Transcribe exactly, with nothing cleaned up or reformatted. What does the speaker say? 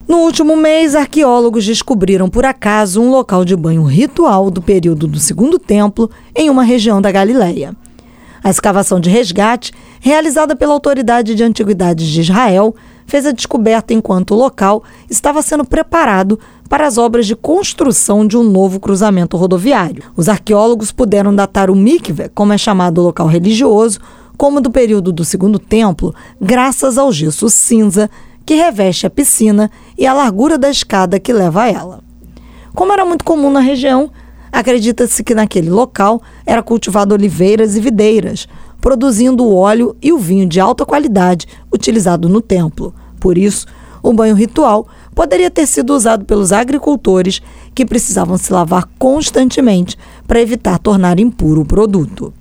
No último mês, arqueólogos descobriram por acaso um local de banho ritual do período do Segundo Templo em uma região da Galileia. A escavação de resgate, realizada pela Autoridade de Antiguidades de Israel, fez a descoberta enquanto o local estava sendo preparado para as obras de construção de um novo cruzamento rodoviário. Os arqueólogos puderam datar o mikve, como é chamado o local religioso, como do período do Segundo Templo, graças ao gesso cinza que reveste a piscina e a largura da escada que leva a ela. Como era muito comum na região, acredita-se que naquele local era cultivado oliveiras e videiras, produzindo o óleo e o vinho de alta qualidade utilizado no templo. Por isso, o banho ritual poderia ter sido usado pelos agricultores que precisavam se lavar constantemente para evitar tornar impuro o produto.